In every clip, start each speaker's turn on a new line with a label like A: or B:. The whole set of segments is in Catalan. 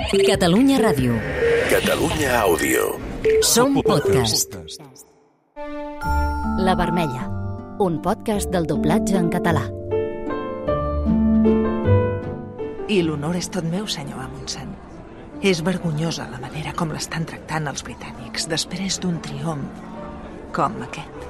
A: Catalunya Ràdio.
B: Catalunya Àudio.
A: Som podcast.
C: La Vermella, un podcast del doblatge en català.
D: I l'honor és tot meu, senyor Amundsen. És vergonyosa la manera com l'estan tractant els britànics després d'un triomf com aquest.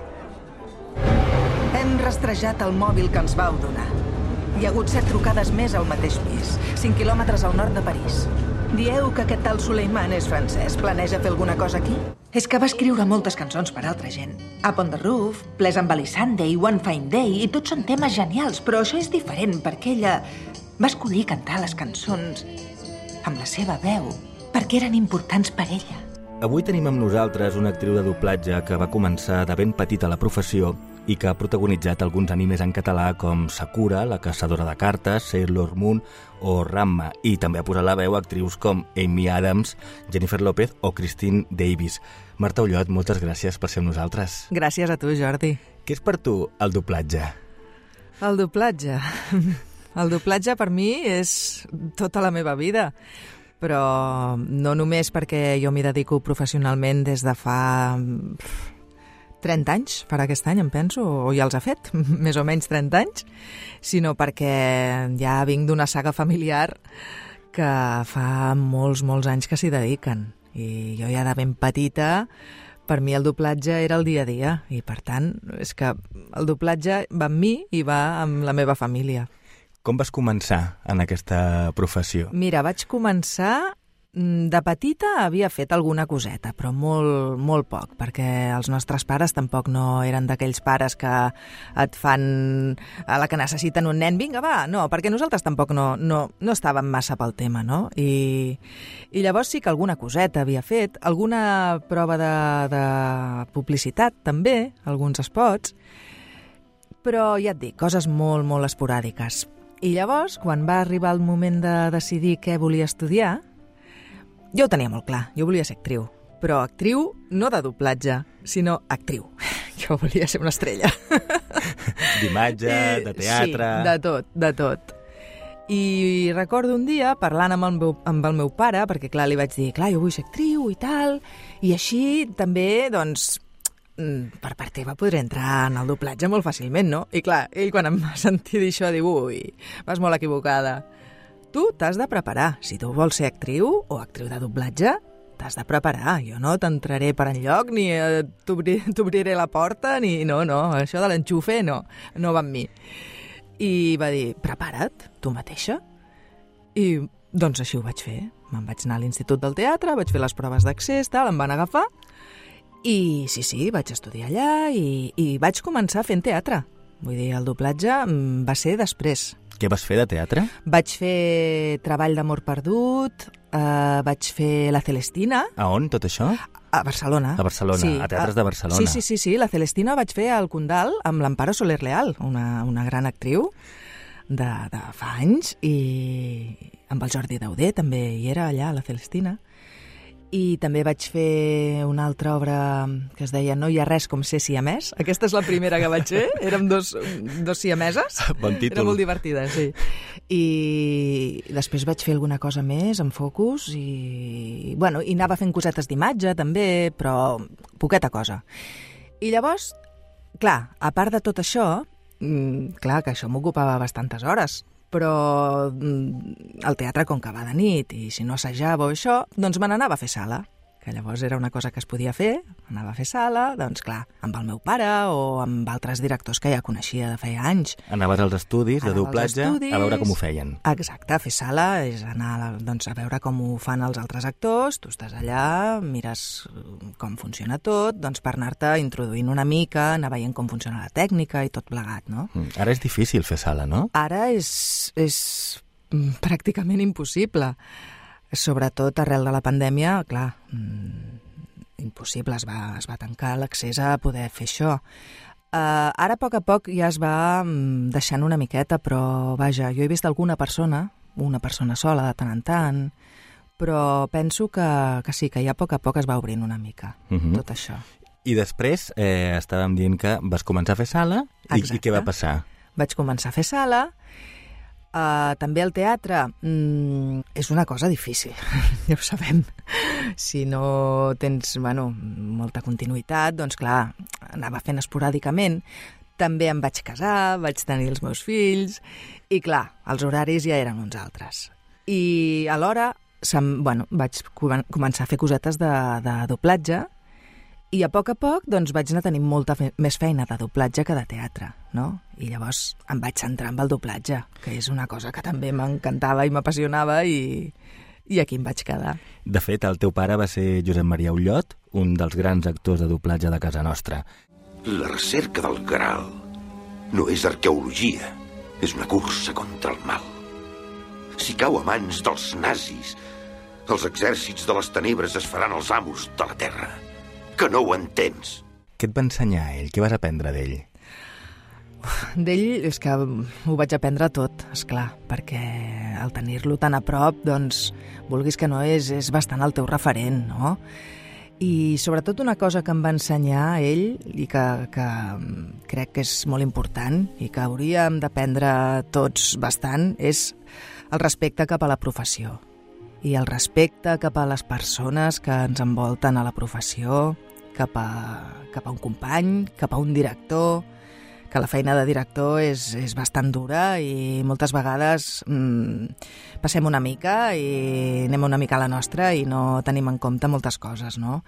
D: Hem rastrejat el mòbil que ens vau donar. Hi ha hagut 7 trucades més al mateix pis, 5 quilòmetres al nord de París. Dieu que aquest tal Suleiman és francès. Planeja fer alguna cosa aquí? És que va escriure moltes cançons per altra gent. Up on the Roof, Pleasant Sunday, One Fine Day, i tots són temes genials, però això és diferent perquè ella va escollir cantar les cançons amb la seva veu, perquè eren importants per ella.
E: Avui tenim amb nosaltres una actriu de doblatge que va començar de ben petita a la professió i que ha protagonitzat alguns animes en català com Sakura, la caçadora de cartes, Sailor Moon o Ranma, i també ha posat la veu a actrius com Amy Adams, Jennifer López o Christine Davis. Marta Ullot, moltes gràcies per ser amb nosaltres.
D: Gràcies a tu, Jordi.
E: Què és per tu el doblatge?
D: El doblatge? El doblatge per mi és tota la meva vida, però no només perquè jo m'hi dedico professionalment des de fa 30 anys, per aquest any, em penso, o ja els ha fet, més o menys 30 anys, sinó perquè ja vinc d'una saga familiar que fa molts anys que s'hi dediquen. I jo ja de ben petita, per mi el doblatge era el dia a dia, i per tant, és que el doblatge va amb mi i va amb la meva família.
E: Com vas començar en aquesta professió?
D: Mira, vaig començar... De petita havia fet alguna coseta, però molt poc, perquè els nostres pares tampoc no eren d'aquells pares que et fan a la que necessiten un nen, vinga, va, no, perquè nosaltres tampoc no estàvem massa pel tema, no? I llavors sí que alguna coseta havia fet, alguna prova de publicitat també, alguns spots, però ja et dic, coses molt esporàdiques. I llavors, quan va arribar el moment de decidir què volia estudiar, jo ho tenia molt clar, jo volia ser actriu, però actriu no de doblatge, sinó actriu. Jo volia ser una estrella.
E: D'imatge, de teatre...
D: Sí, de tot. I recordo un dia, parlant amb el meu pare, perquè clar, li vaig dir, clar, jo vull ser actriu i tal, i així també, doncs, per part teva podré entrar en el doblatge molt fàcilment, no? I clar, ell quan em va sentir dir això, diu, ui, vas molt equivocada. Tu t'has de preparar. Si tu vols ser actriu o actriu de doblatge, t'has de preparar. Jo no t'entraré per enlloc, ni t'obriré la porta, ni... No, això de l'enxufe no va amb mi. I va dir, prepara't, tu mateixa. I doncs així ho vaig fer. Me'n vaig anar a l'Institut del Teatre, vaig fer les proves d'accés, tal, em van agafar, i sí, vaig estudiar allà i vaig començar fent teatre. Vull dir, el doblatge va ser després.
E: Què vas fer de teatre?
D: Vaig fer Treball d'amor perdut, vaig fer La Celestina.
E: A on, tot això?
D: A Barcelona.
E: A Barcelona, sí, a teatres de Barcelona.
D: Sí, La Celestina vaig fer al Condal amb l'Amparo Soler Leal, una gran actriu de fa anys, i amb el Jordi Dauder també hi era allà, a La Celestina. I també vaig fer una altra obra que es deia No hi ha res com ser siamès. Aquesta és la primera que vaig fer. Érem dos siameses.
E: Bon títol.
D: Era molt divertida, sí. I després vaig fer alguna cosa més amb Focus i anava fent cosetes d'imatge també, però poqueta cosa. I llavors, clar, a part de tot això, clar, que això m'ocupava bastantes hores, però el teatre com que va de nit i si no assajava o això, doncs me n'anava a fer sala, que llavors era una cosa que es podia fer, anava a fer sala, doncs clar, amb el meu pare o amb altres directors que ja coneixia de feia anys.
E: Anaves als estudis de doblatge a veure com ho feien.
D: Exacte, fer sala és anar doncs, a veure com ho fan els altres actors, tu estàs allà, mires com funciona tot, doncs per anar-te introduint una mica, anar veient com funciona la tècnica i tot plegat, no?
E: Ara és difícil fer sala, no?
D: Ara és pràcticament impossible. Sobretot arrel de la pandèmia, clar, impossible, es va tancar l'accés a poder fer això. Ara, a poc ja es va deixant una miqueta, però vaja, jo he vist alguna persona, una persona sola de tant en tant, però penso que sí, que ja a poc es va obrint una mica, tot això.
E: I després estàvem dient que vas començar a fer sala i què va passar?
D: Vaig començar a fer sala. També el teatre és una cosa difícil, ja ho sabem. Si no tens molta continuïtat, doncs clar, anava fent esporàdicament. També em vaig casar, vaig tenir els meus fills, i clar, els horaris ja eren uns altres. I alhora vaig començar a fer cosetes de doblatge, i a poc doncs, vaig anar tenint molta més feina de doblatge que de teatre, no? I llavors em vaig centrar en el doblatge, que és una cosa que també m'encantava i m'apassionava, i aquí em vaig quedar.
E: De fet, el teu pare va ser Josep Maria Ullot, un dels grans actors de doblatge de casa nostra.
B: La recerca del Graal no és arqueologia, és una cursa contra el mal. Si cau a mans dels nazis, els exèrcits de les tenebres es faran els amos de la terra. Que no ho entens.
E: Què et va ensenyar ell? Què vas aprendre d'ell?
D: D'ell és que ho vaig aprendre tot, esclar, perquè al tenir-lo tan a prop, doncs, vulguis que no, és bastant el teu referent, no? I sobretot una cosa que em va ensenyar ell i que crec que és molt important i que hauríem d'aprendre tots bastant és el respecte cap a la professió i el respecte cap a les persones que ens envolten a la professió, cap a un company, cap a un director, que la feina de director és bastant dura i moltes vegades passem una mica i anem una mica a la nostra i no tenim en compte moltes coses, no?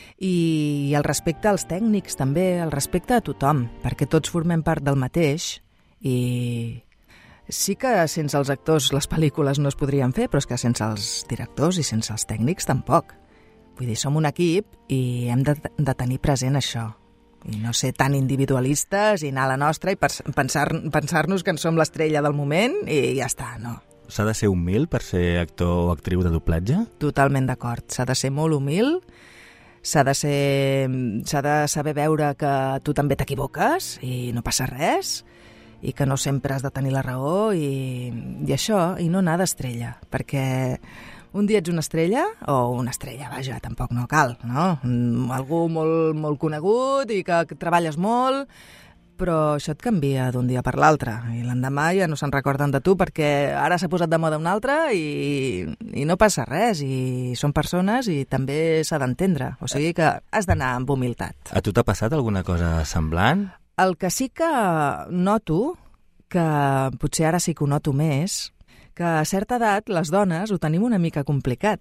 D: I el respecte als tècnics també, el respecte a tothom, perquè tots formem part del mateix i sí que sense els actors les pel·lícules no es podrien fer, però és que sense els directors i sense els tècnics tampoc. Vull dir, som un equip i hem de tenir present això. I no ser tan individualistes i anar a la nostra i pensar-nos que en som l'estrella del moment i ja està, no.
E: S'ha de ser humil per ser actor o actriu de doblatge?
D: Totalment d'acord. S'ha de ser molt humil, s'ha de saber veure que tu també t'equivoques i no passa res, i que no sempre has de tenir la raó i això, i no anar d'estrella, perquè un dia ets una estrella, o una estrella, vaja, tampoc no cal, no? Algú molt, molt conegut i que treballes molt, però això et canvia d'un dia per l'altre i l'endemà ja no se'n recorden de tu perquè ara s'ha posat de moda un altre i no passa res, i són persones i també s'ha d'entendre, o sigui que has d'anar amb humilitat.
E: A tu t'ha passat alguna cosa semblant?
D: El que sí que noto, que potser ara sí que ho noto més, que a certa edat les dones ho tenim una mica complicat.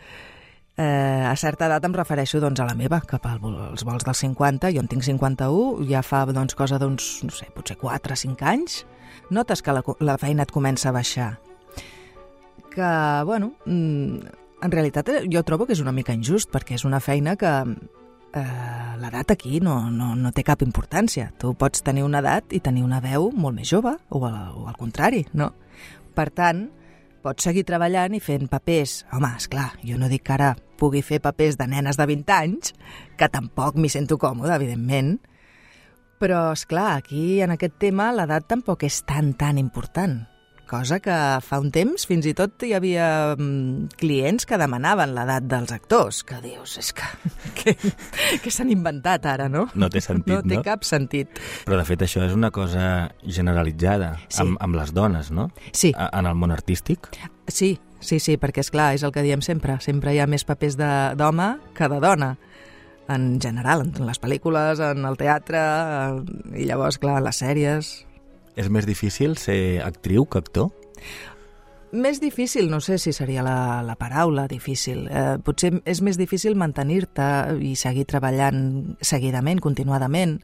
D: A certa edat em refereixo doncs, a la meva, cap als vols dels 50, jo en tinc 51, ja fa cosa d'uns, no sé, potser 4 o 5 anys, notes que la feina et comença a baixar. Que, bueno, en realitat jo trobo que és una mica injust, perquè és una feina que l'edat aquí no té cap importància. Tu pots tenir una edat i tenir una veu molt més jove, o al contrari, no? Per tant, pots seguir treballant i fent papers. Home, esclar, jo no dic que ara pugui fer papers de nenes de 20 anys, que tampoc m'hi sento còmode, evidentment, però, esclar, aquí, en aquest tema, l'edat tampoc és tan important. Cosa que fa un temps fins i tot hi havia clients que demanaven l'edat dels actors, que dius, és que s'han inventat ara, no?
E: No té sentit, no?
D: No té cap sentit.
E: Però, de fet, això és una cosa generalitzada, sí, amb les dones, no?
D: Sí.
E: En el món artístic?
D: Sí, perquè, esclar, és el que diem sempre. Sempre hi ha més papers d'home que de dona. En general, en les pel·lícules, en el teatre, i llavors, clar, en les sèries.
E: És més difícil ser actriu que actor?
D: Més difícil, no sé si seria la paraula difícil. Potser és més difícil mantenir-te i seguir treballant seguidament, continuadament.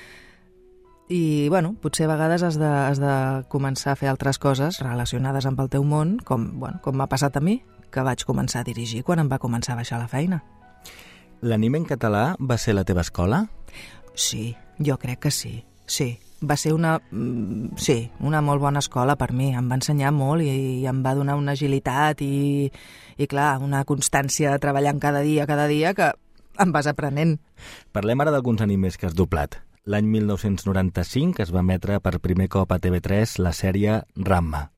D: I, bueno, potser a vegades has de començar a fer altres coses relacionades amb el teu món, com m'ha passat a mi, que vaig començar a dirigir quan em va començar a baixar la feina.
E: L'anime en català va ser la teva escola?
D: Sí, jo crec que sí, sí. Va ser una molt bona escola per mi. Em va ensenyar molt i em va donar una agilitat i clar, una constància treballant cada dia que em vas aprenent.
E: Parlem ara d'alguns animes que has doblat. L'any 1995 es va emetre per primer cop a TV3 la sèrie Ranma.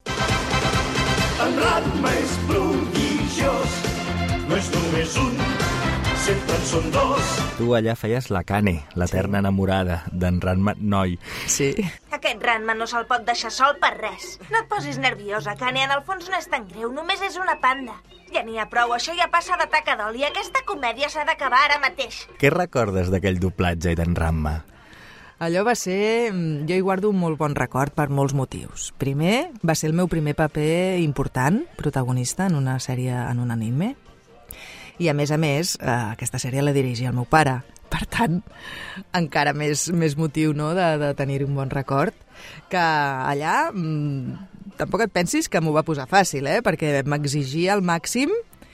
F: En Ranma és prodigiós, no és només un, sempre en són dos.
E: Tu allà feies la Cane, l'eterna enamorada d'en Ranma Noi.
D: Sí.
G: Aquest Ranma no se'l pot deixar sol per res. No et posis nerviosa, Cane, en el fons no és tan greu, només és una panda. Ja n'hi ha prou, això ja passa de taca d'oli. Aquesta comèdia s'ha d'acabar ara mateix.
E: Què recordes d'aquell doblatge i d'en Ranma?
D: Allò va ser... Jo hi guardo un molt bon record per molts motius. Primer, va ser el meu primer paper important, protagonista en una sèrie, en un anime. I a més, aquesta sèrie la dirigia el meu pare. Per tant, encara més motiu, no?, de tenir un bon record. Que allà, tampoc et pensis que m'ho va posar fàcil, perquè m'exigia al màxim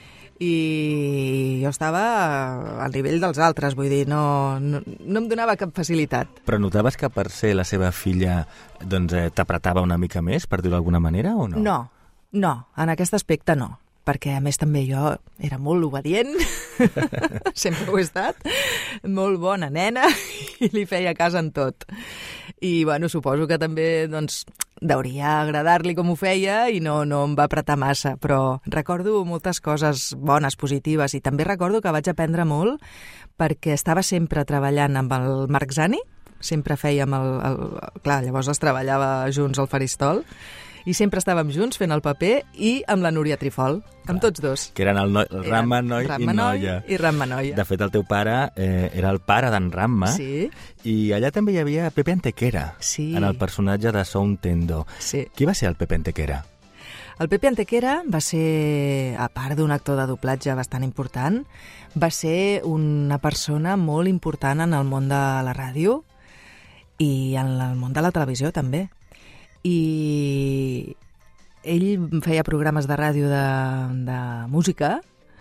D: i jo estava al nivell dels altres, vull dir, no em donava cap facilitat.
E: Però notaves que per ser la seva filla doncs, t'apretava una mica més, per dir-ho d'alguna manera, o no?
D: No, en aquest aspecte no, perquè a més també jo era molt obedient, sempre ho he estat, molt bona nena i li feia cas en tot. I bueno, suposo que també doncs, deuria agradar-li com ho feia i no em va apretar massa, però recordo moltes coses bones, positives, i també recordo que vaig aprendre molt perquè estava sempre treballant amb el Marc Zani, sempre fèiem clar, llavors es treballava junts al faristol, i sempre estàvem junts fent el paper i amb la Núria Trifol, amb tots dos.
E: Que eren el Ranma Noi i Noia.
D: I Ranma Noia.
E: De fet, el teu pare era el pare d'en Ranma,
D: sí.
E: I allà també hi havia Pepe Antequera,
D: sí.
E: En el personatge de Son Tendo.
D: Sí.
E: Qui va ser el Pepe Antequera?
D: El Pepe Antequera va ser, a part d'un actor de doblatge bastant important, va ser una persona molt important en el món de la ràdio i en el món de la televisió també. I ell feia programes de ràdio de música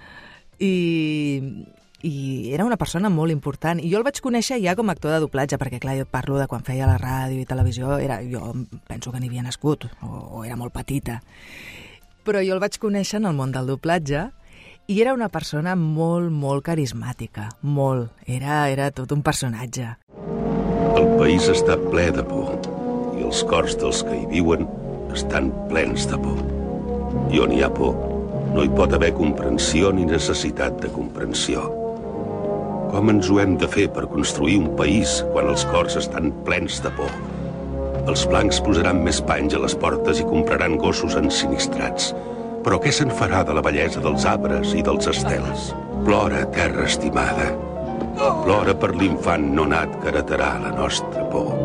D: i era una persona molt important. I jo el vaig conèixer ja com a actor de doblatge, perquè clar, jo et parlo de quan feia la ràdio i televisió, jo penso que n'hi havia nascut, o era molt petita. Però jo el vaig conèixer en el món del doblatge i era una persona molt, molt carismàtica, molt. Era tot un personatge.
H: El país està ple de por. I els cors dels que hi viuen estan plens de por. I on hi ha por, no hi pot haver comprensió ni necessitat de comprensió. Com ens ho hem de fer per construir un país quan els cors estan plens de por? Els blancs posaran més panys a les portes i compraran gossos ensinistrats. Però què se'n farà de la bellesa dels arbres i dels estels? Plora, terra estimada. Plora per l'infant no nat que heretarà la nostra por.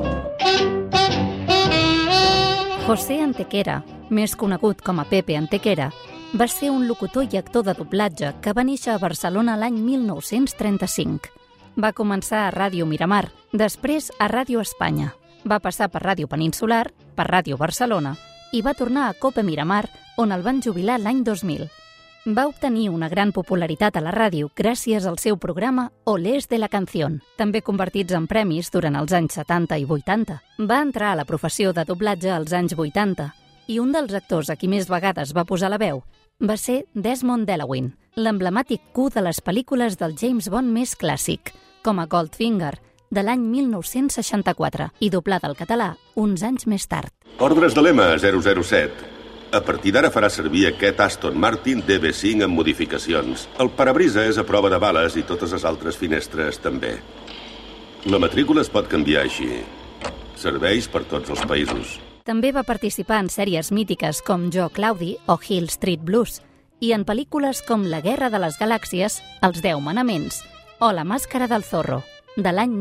I: José Antequera, més conegut com a Pepe Antequera, va ser un locutor i actor de doblatge que va néixer a Barcelona l'any 1935. Va començar a Ràdio Miramar, després a Ràdio Espanya. Va passar per Ràdio Peninsular, per Ràdio Barcelona, i va tornar a Cope Miramar, on el van jubilar l'any 2000. Va obtenir una gran popularitat a la ràdio gràcies al seu programa Olés de la Canción, també convertits en premis durant els anys 70 i 80. Va entrar a la professió de doblatge als anys 80 i un dels actors a qui més vegades va posar la veu va ser Desmond Delawin, l'emblemàtic Q de les pel·lícules del James Bond més clàssic, com a Goldfinger, de l'any 1964, i doblada al català uns anys més tard.
H: Ordres de l'EMA 007. A partir d'ara farà servir aquest Aston Martin DB5 amb modificacions. El parabrisa és a prova de bales i totes les altres finestres també. La matrícula es pot canviar així. Serveis per tots els països.
I: També va participar en sèries mítiques com Jo Claudi o Hill Street Blues i en pel·lícules com La guerra de les galàxies, Els 10 manaments o La màscara del zorro, de l'any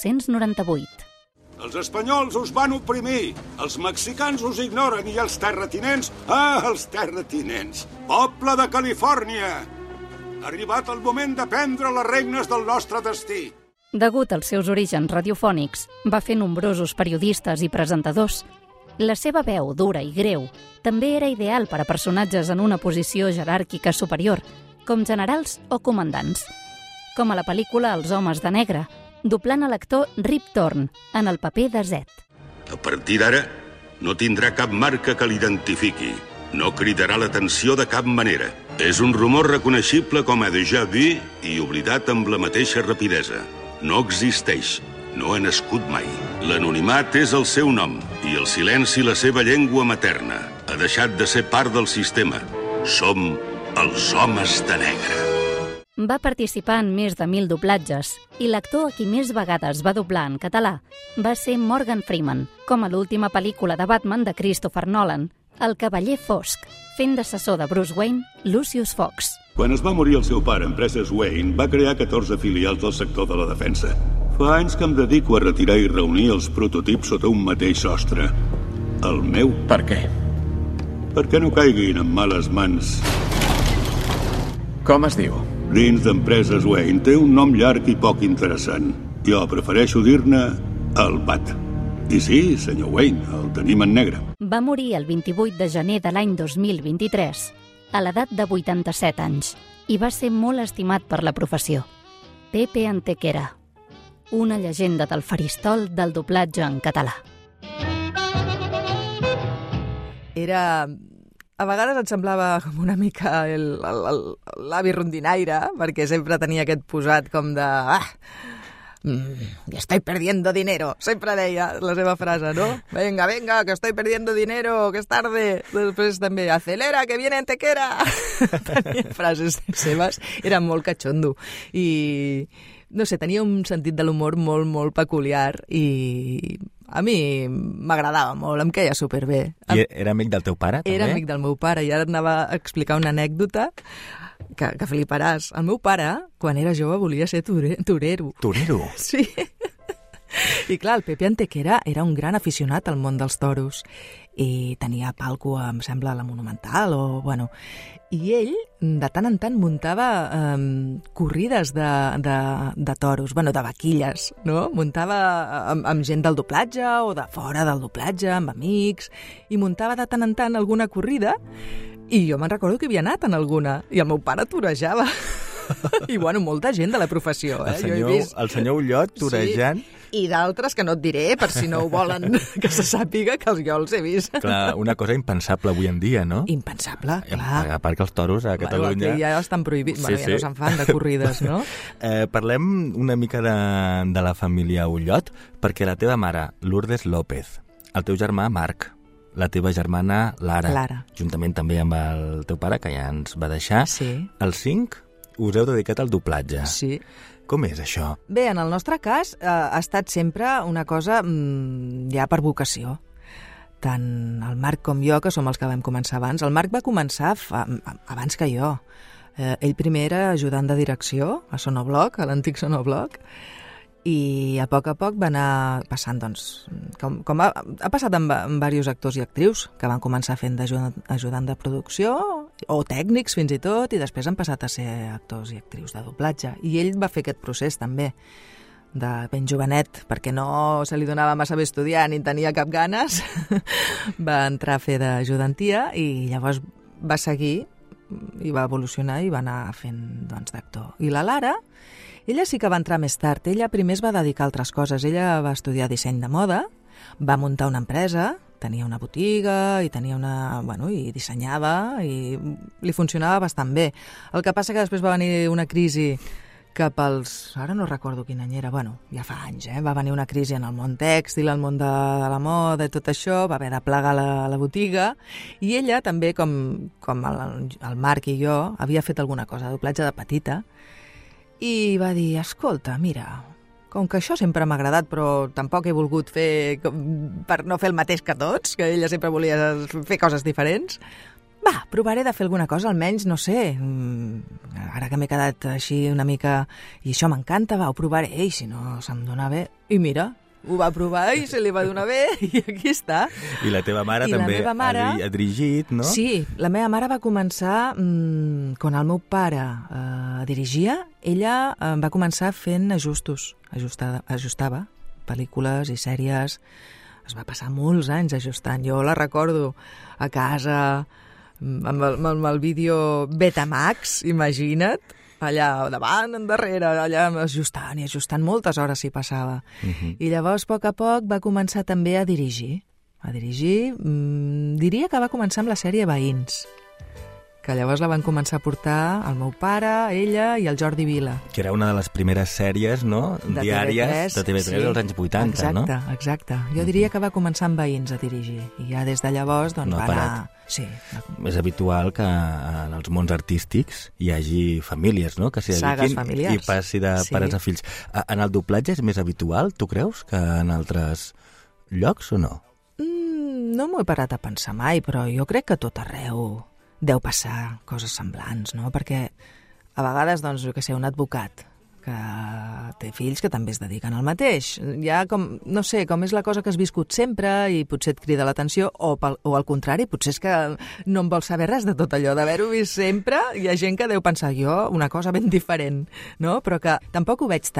I: 1998.
J: Els espanyols us van oprimir, els mexicans us ignoren i els terratinents, els terratinents, poble de Califòrnia! Ha arribat el moment de prendre les regnes del nostre destí.
I: Degut als seus orígens radiofònics, va fer nombrosos periodistes i presentadors. La seva veu, dura i greu, també era ideal per a personatges en una posició jeràrquica superior, com generals o comandants. Com a la pel·lícula Els homes de negre, doblant a l'actor Rip Torn en el paper de Zed.
H: A partir d'ara, no tindrà cap marca que l'identifiqui. No cridarà l'atenció de cap manera. És un rumor reconeixible com a déjà vu i oblidat amb la mateixa rapidesa. No existeix. No ha nascut mai. L'anonimat és el seu nom i el silenci la seva llengua materna. Ha deixat de ser part del sistema. Som els homes de negre.
I: Va participar en més de 1.000 doblatges i l'actor a qui més vegades va doblar en català va ser Morgan Freeman, com a l'última pel·lícula de Batman de Christopher Nolan, El cavaller fosc, fent d'assessor de Bruce Wayne, Lucius Fox.
J: Quan es va morir el seu pare, Empreses Wayne va crear 14 filials del sector de la defensa. Fa anys que em dedico a retirar i reunir els prototips sota un mateix sostre. El meu...
F: Per què?
J: Perquè no caiguin en males mans.
F: Com es diu?
J: Dins d'Empreses Wayne té un nom llarg i poc interessant. Jo prefereixo dir-ne el Bat. I sí, senyor Wayne, el tenim en negre.
I: Va morir el 28 de gener de l'any 2023, a l'edat de 87 anys, i va ser molt estimat per la professió. Pepe Antequera, una llegenda del faristol del doblatge en català.
D: Era... A vegades et semblava com una mica l'avi rondinaire, perquè sempre tenia aquest posat com de... estoy perdiendo dinero, sempre deia la seva frase, no? Venga, que estoy perdiendo dinero, que es tarde. Després també, acelera, que viene Antequera. Tenia frases seves, era molt catxondo. I, no sé, tenia un sentit de l'humor molt, molt peculiar i a mi m'agradava molt, em queia superbé.
E: I era amic del teu pare, també?
D: Era amic del meu pare, i ara et anava a explicar una anècdota que fliparàs. El meu pare, quan era jove, volia ser torero.
E: Torero?
D: Sí. I clar, el Pepe Antequera era un gran aficionat al món dels toros i tenia palco, em sembla, a la Monumental o, bueno... I ell, de tant en tant, muntava corrides de toros, bueno, de vaquilles, no? Muntava amb gent del doblatge o de fora del doblatge, amb amics, i muntava de tant en tant alguna corrida. I jo me'n recordo que havia anat en alguna, i el meu pare torejava. I, bueno, molta gent de la professió, eh?
E: El senyor Ullot torejant.
D: Sí, i d'altres que no et diré, per si no ho volen que se sàpiga, que jo els he vist.
E: Clar, una cosa impensable avui en dia, no?
D: Impensable, clar.
E: A part que els toros a Catalunya...
D: Bueno, ja estan prohibits,
E: sí,
D: ja no se'n fan de corrides, no?
E: Parlem una mica de la família Ullot, perquè la teva mare, Lourdes López, el teu germà, Marc, la teva germana, Lara, juntament també amb el teu pare, que ja ens va deixar, els 5 us heu dedicat al doblatge.
D: Sí.
E: Com és això?
D: Bé, en el nostre cas ha estat sempre una cosa ja per vocació. Tant el Marc com jo, que som els que vam començar abans. El Marc va començar abans que jo. Ell primer era ajudant de direcció a Sonobloc, a l'antic Sonobloc, i a poc va anar passant, doncs, com ha passat amb diversos actors i actrius que van començar fent d'ajudant de producció o tècnics fins i tot, i després han passat a ser actors i actrius de doblatge. I ell va fer aquest procés també, de ben jovenet, perquè no se li donava massa bé estudiar ni tenia cap ganes, va entrar a fer d'ajudantia i llavors va seguir i va evolucionar i va anar fent, doncs, d'actor. I la Lara, ella sí que va entrar més tard. Ella primer es va dedicar a altres coses. Ella va estudiar disseny de moda, va muntar una empresa, tenia una botiga i tenia bueno, i dissenyava i li funcionava bastant bé. El que passa que després va venir una crisi cap als... Ara no recordo quin any era, bueno, ja fa anys, va venir una crisi en el món tèxtil, el món de la moda i tot això, va haver de plegar la botiga, i ella també, com el Marc i jo, havia fet alguna cosa de doblatge de petita, i va dir, escolta, mira, com que això sempre m'ha agradat, però tampoc he volgut fer, per no fer el mateix que tots, que ella sempre volia fer coses diferents, provaré de fer alguna cosa, almenys, no sé, ara que m'he quedat així una mica, i això m'encanta, ho provaré, i si no se'm dona bé, i mira, ho va provar i se li va donar bé, i aquí està.
E: I la teva mare també ha dirigit, no? Sí,
D: la meva mare va començar, quan el meu pare dirigia, ella va començar fent ajustos, ajustava pel·lícules i sèries, es va passar molts anys ajustant, jo la recordo a casa, amb el vídeo Betamax, imagina't, allà davant, endarrere, allà ajustant i ajustant, moltes hores s'hi passava. I llavors, a poc va començar també a dirigir. Diria que va començar amb la sèrie Veïns, que llavors la van començar a portar el meu pare, ella i el Jordi Vila.
E: Que era una de les primeres sèries, no?, diàries de TV3 dels anys 80,
D: exacte,
E: no?
D: Exacte. Jo diria que va començar amb Veïns a dirigir, i ja des de llavors doncs, va anar... Sí.
E: És habitual que en els mons artístics hi hagi famílies, no?, que s'hi dediquin i passi de pares a fills. En el doblatge és més habitual, tu creus, que en altres llocs o no?
D: No m'ho he parat a pensar mai, però jo crec que a tot arreu deu passar coses semblants, no? Perquè a vegades, doncs, jo què sé, un advocat que té fills que també es dediquen al mateix. Ja com, no sé, com és la cosa que has viscut sempre i potser et crida l'atenció, o al contrari, potser és que no en vols saber res de tot allò, d'haver-ho vist sempre. Hi ha gent que deu pensar, jo, una cosa ben diferent, no? Però que tampoc ho veig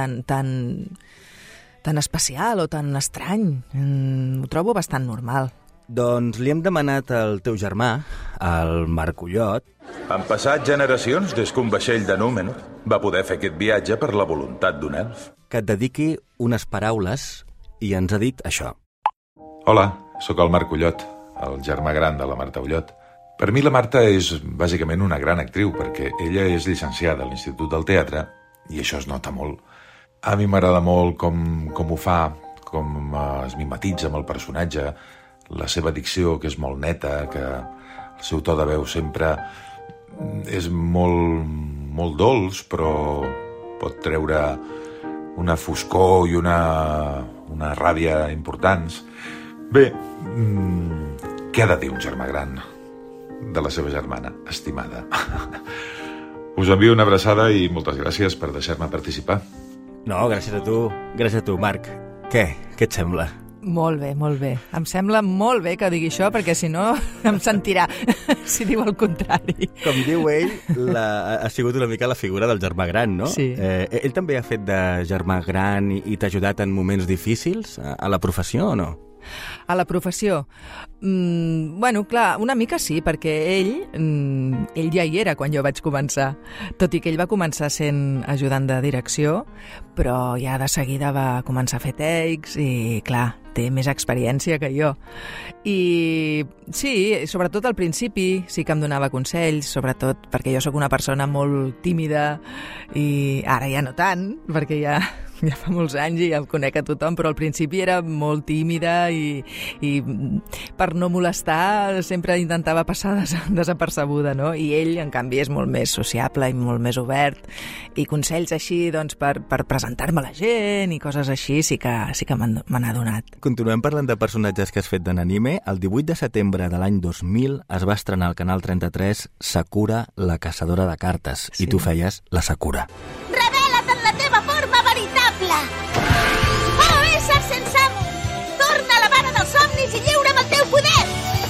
D: tan especial o tan estrany. Ho trobo bastant normal.
E: Doncs li hem demanat al teu germà, al Marc Ullot...
F: Han passat generacions des que un vaixell de Númenor va poder fer aquest viatge per la voluntat d'un elf.
E: Que et dediqui unes paraules i ens ha dit això.
K: Hola, sóc el Marc Ullot, el germà gran de la Marta Ullot. Per mi la Marta és bàsicament una gran actriu, perquè ella és llicenciada a l'Institut del Teatre i això es nota molt. A mi m'agrada molt com ho fa, com es mimetitza amb el personatge, la seva dicció, que és molt neta, que el seu to de veu sempre és molt dolç, però pot treure una foscor i una ràbia importants. Bé, què ha de dir un germà gran de la seva germana, estimada? Us envio una abraçada i moltes gràcies per deixar-me participar.
E: No, gràcies a tu, Marc. Què et sembla?
D: Molt bé, molt bé. Em sembla molt bé que digui això, perquè si no em sentirà si diu el contrari.
E: Com diu ell, ha sigut una mica la figura del germà gran, no?
D: Sí.
E: Ell també ha fet de germà gran i t'ha ajudat en moments difícils a la professió o no?
D: A la professió? Bueno, clar, una mica sí, perquè ell ja hi era quan jo vaig començar. Tot i que ell va començar sent ajudant de direcció, però ja de seguida va començar a fer takes i, clar, té més experiència que jo. I sí, sobretot al principi sí que em donava consells, sobretot perquè jo sóc una persona molt tímida i ara ja no tant, perquè ja fa molts anys i el conec a tothom, però al principi era molt tímida i per no molestar sempre intentava passar desapercebuda, no? I ell, en canvi, és molt més sociable i molt més obert, i consells així, doncs, per presentar-me a la gent i coses així sí que me n'ha donat.
E: Continuem parlant de personatges que has fet en anime. El 18 de setembre de l'any 2000 es va estrenar al Canal 33 Sakura, la caçadora de cartes, sí. I tu feies la Sakura.
G: Revela't en la teva forma veritable! Oh, ésser sense amo! Torna a la mare dels somnis i lliure'm el teu poder!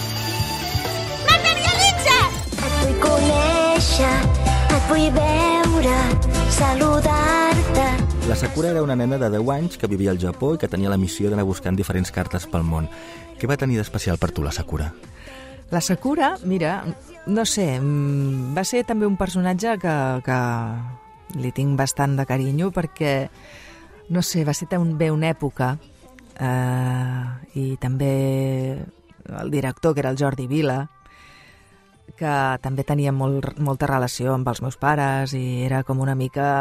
G: Materialitza't!
L: Et vull conèixer, et vull veure, saludar-te.
E: La Sakura era una nena de 10 anys que vivia al Japó i que tenia la missió d'anar buscant diferents cartes pel món. Què va tenir d'especial per tu, la Sakura?
D: La Sakura, mira, no sé, va ser també un personatge que li tinc bastant de carinyo perquè, no sé, va ser també una època i també el director, que era el Jordi Vila, que també tenia molta relació amb els meus pares i era com una mica...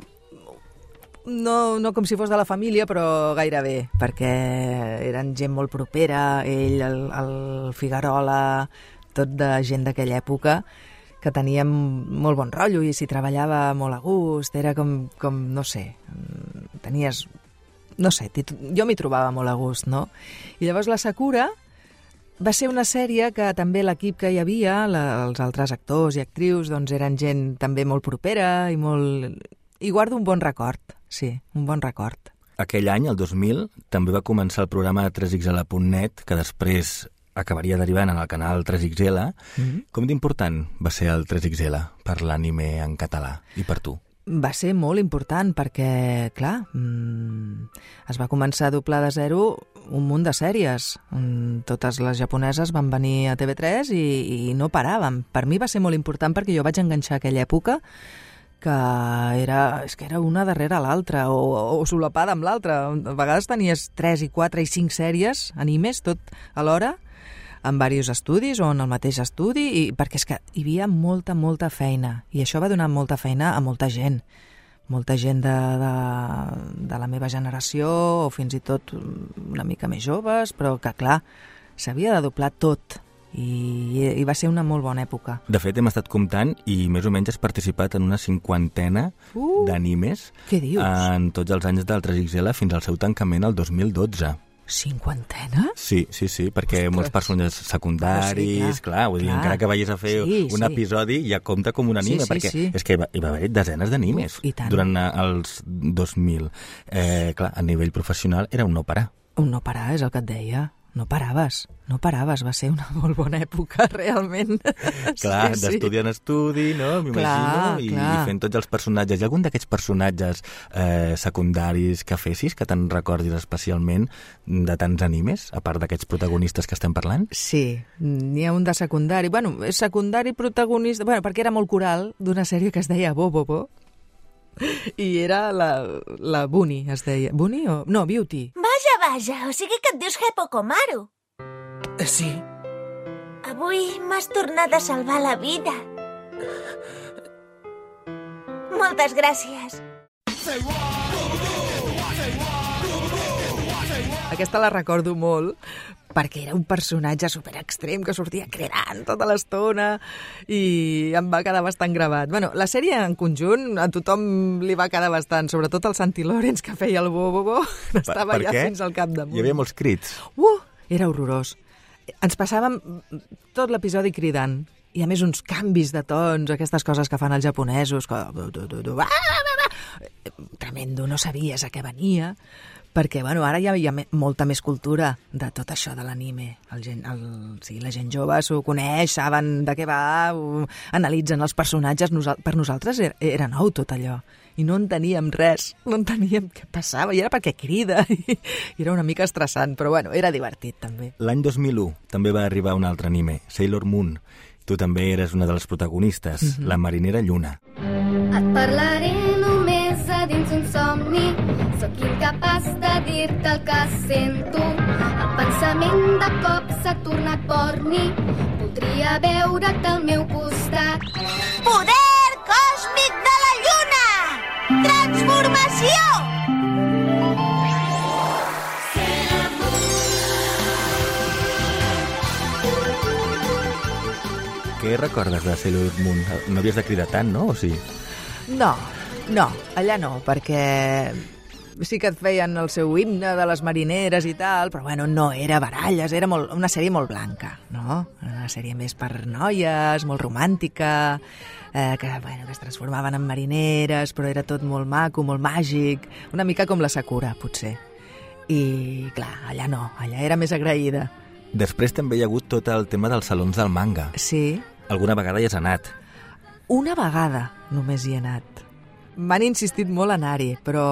D: No com si fos de la família, però gairebé, perquè eren gent molt propera, ell, el Figuerola, tot de gent d'aquella època, que teníem molt bon rotllo i s'hi treballava molt a gust, era com no sé, tenies... No sé, jo m'hi trobava molt a gust, no? I llavors la Sakura va ser una sèrie que també l'equip que hi havia, els altres actors i actrius, doncs eren gent també molt propera i molt... I guardo un bon record, sí, un bon record.
E: Aquell any, el 2000, també va començar el programa 3XL.net, que després acabaria derivant en el canal 3XL. Com d'important va ser el 3XL per l'anime en català i per tu?
D: Va ser molt important perquè, clar, es va començar a doblar de zero un munt de sèries. Totes les japoneses van venir a TV3 i no paràvem. Per mi va ser molt important perquè jo vaig enganxar aquella època que era una darrere l'altra o solapada amb l'altra. A vegades tenies 3 i 4 i 5 sèries, animes, tot alhora, en diversos estudis o en el mateix estudi, perquè és que hi havia molta feina, i això va donar molta feina a molta gent de la meva generació, o fins i tot una mica més joves, però que, clar, s'havia de doblar tot, i va ser una molt bona època.
E: De fet, hem estat comptant i més o menys has participat en una 50 d'animes en tots els anys del 3XL fins al seu tancament el 2012.
D: 50?
E: Sí, perquè molts personatges secundaris, clar, vull dir, encara que vagis a fer un episodi ja compta com un anime, perquè és que hi va haver desenes d'animes durant els 2000. Clar, a nivell professional era un no parar.
D: Un no parar, és el que et deia. No paraves, va ser una molt bona època, realment.
E: Clar, d'estudi en estudi, no? M'imagino, i fent tots els personatges. Hi ha algun d'aquests personatges secundaris que fessis, que te'n recordis especialment de tants animes, a part d'aquests protagonistes que estem parlant?
D: Sí, n'hi ha un de secundari. Bueno, és secundari protagonista, perquè era molt coral d'una sèrie que es deia Bo. I era la Bunny, es deia. Bunny o...? No, Beauty.
G: Vaja, o sigui que et dius Heppokomaru.
D: Sí.
G: Avui m'has tornat a salvar la vida. Moltes gràcies.
D: Aquesta la recordo molt, perquè era un personatge superextrem que sortia cridant tota l'estona i em va quedar bastant gravat. Bueno, la sèrie en conjunt a tothom li va quedar bastant, sobretot el Santi Lorenz que feia el Bo. Estava allà fins al capdamunt.
E: Hi havia molts crits.
D: Era horrorós. Ens passàvem tot l'episodi cridant i a més uns canvis de tons, aquestes coses que fan els japonesos, tremendo, no sabies a què venia, perquè ara ja hi ha molta més cultura de tot això de l'anime. La gent jove s'ho coneix, saben de què va, analitzen els personatges. Per nosaltres era nou tot allò. I no enteníem res, no enteníem què passava, i era perquè crida, i era una mica estressant, però era divertit també.
E: L'any 2001 també va arribar un altre anime, Sailor Moon. Tu també eres una de les protagonistes, la marinera Lluna.
M: Et parlaré només a dins un somni, sóc incapaç de dir-te el que sento. El pensament de cop s'ha tornat porni, voldria veure't al meu costat.
G: Poder còsmic de la lluna! Transformació!
E: Què recordes de Sailor Moon? No havies de cridar tant, no? O sí?
D: No, allà no, perquè sí que et feien el seu himne de les marineres i tal, però no era baralles, era una sèrie molt blanca, no? Una sèrie més per noies, molt romàntica, que es transformaven en marineres, però era tot molt maco, molt màgic, una mica com la Sakura, potser. I, clar, allà no, allà era més agraïda.
E: Després també hi ha hagut tot el tema dels salons del manga.
D: Sí.
E: Alguna vegada hi has anat?
D: Una vegada només hi he anat. M'han insistit molt a anar-hi, però